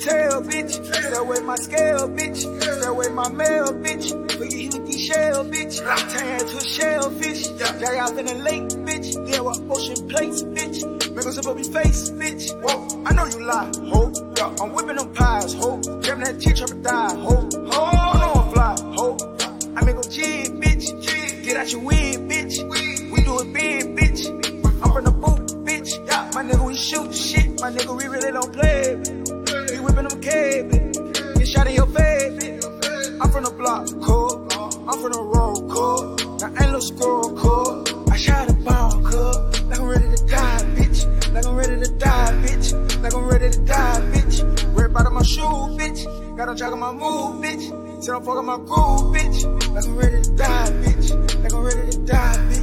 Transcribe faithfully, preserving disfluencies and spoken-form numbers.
tail, bitch. Stay away my scale, bitch. Stay away my mail, bitch. But you hit with these shell, bitch. Turn to a shellfish. Jack out in the lake, bitch. Yeah, with ocean plates, bitch. Make us up up his face, bitch. Whoa, I know you lie, ho. Yeah, I'm whipping them pies, ho. Jamming that G, trying to die, ho. Ho, I know I'm fly, ho. I make them jig, bitch. Jig. Get out your wig, bitch. We do it big, bitch. I'm from the boot, bitch. Yeah, my nigga, we shoot shit. My nigga, we really don't play. We whipping them cables. Get shot in your face, bitch. I'm from the block, cool. I'm from the road, cool. Now ain't no score, cool. I shot a ball, cool. Like I'm ready to die, bitch. Like I'm ready to die, bitch. Like I'm ready to die, bitch. Worried about my shoe, bitch. Got on track of my move, bitch. Said I'm fucking my groove, bitch. Like I'm ready to die, bitch. Like I'm ready to die, bitch.